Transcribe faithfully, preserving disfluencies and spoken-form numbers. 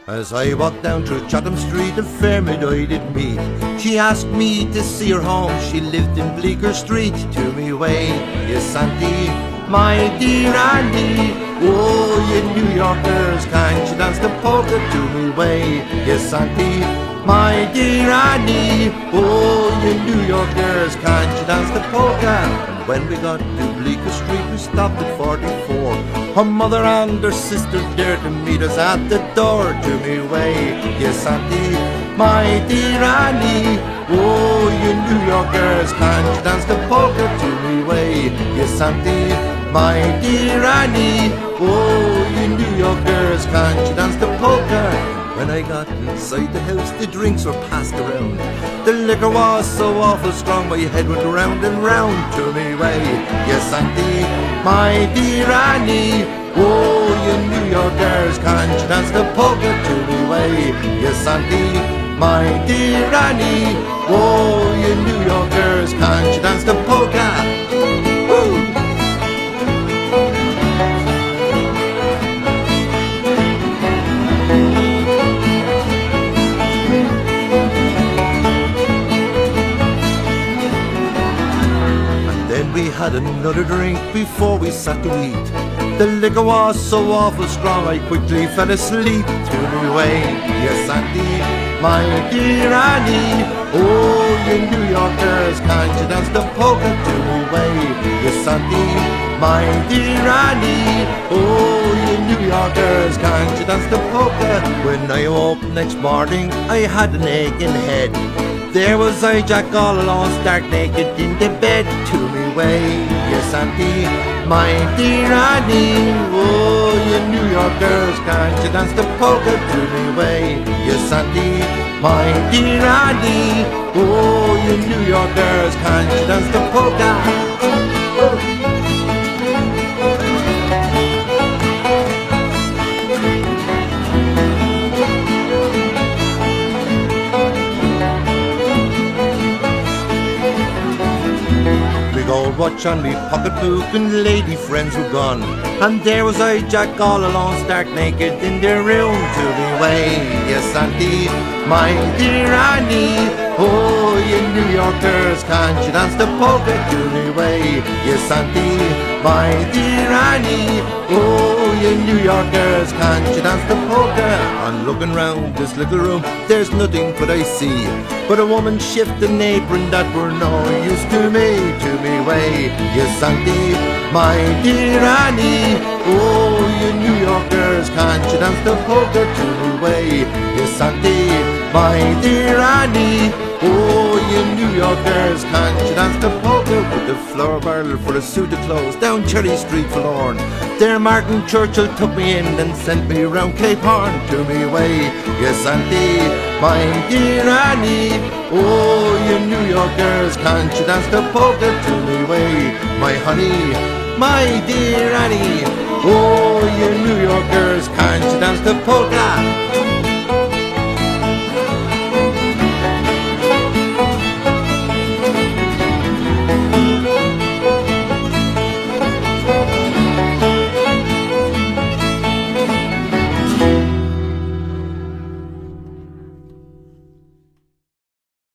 As I walked down through Chatham Street, a fair maid I did meet. She asked me to see her home, she lived in Bleecker Street. To me way, yes auntie, my dear auntie. Oh, you New Yorkers, can't you dance the polka? To me way, yes auntie, my dear Annie. Oh, you New Yorkers, can't you dance the polka? And when we got to Bleecker Street, we stopped at forty-four. Her mother and her sister dared to meet us at the door. To me way, yes auntie, my dear Annie. Oh, you New Yorkers, can't you dance the polka? To me way, yes auntie, my dear Annie. Oh, you New Yorkers, can't you dance the polka? When I got inside the house, the drinks were passed around. The liquor was so awful strong, my head went round and round. To me way, yes auntie, my dear Annie. Oh, you New Yorkers, can't you dance the polka? To me way, yes auntie, my dear Annie. Oh, you New Yorkers, can't you dance the polka? Woo! We had another drink before we sat to eat. The liquor was so awful strong, I quickly fell asleep. To me way, yes auntie, my dear Annie. Oh, you New Yorkers, can't you dance the polka? To me way, yes auntie, my dear Annie. Oh, you New Yorkers, can't you dance the polka? When I woke next morning, I had an aching head. There was I, Jack, all alone, stark naked in the bed. To me way, yes auntie, my dear Annie. Oh, you New Yorkers, can't you dance the polka? To me way, yes auntie, my dear Annie. Oh, you New Yorkers, can't you dance the polka? Gold watch on me pocketbook and lady friends were gone. And there was I, Jack, all alone, stark naked in their room. To me way, yes auntie, my dear Annie. Oh, you New Yorkers, can't you dance the polka? To me way, yes auntie, my dear Annie. Oh, you New Yorkers, can't you dance the polka? I'm looking round this little room, there's nothing but I see but a woman shift an apron that were no use to me. To me way, yes auntie, my dear Annie. Oh, you New Yorkers, can't you dance the polka? To me way, yes auntie, my dear Annie. Oh, you New Yorkers, can't you dance the polka? With the floor barrel for a suit of clothes down Cherry Street forlorn. There Martin Churchill took me in and sent me round Cape Horn. To me way, yes auntie, my dear Annie. Oh, you New Yorkers, can't you dance the polka? To me way, my honey, my dear Annie. Oh, you New Yorkers, can't you dance the polka?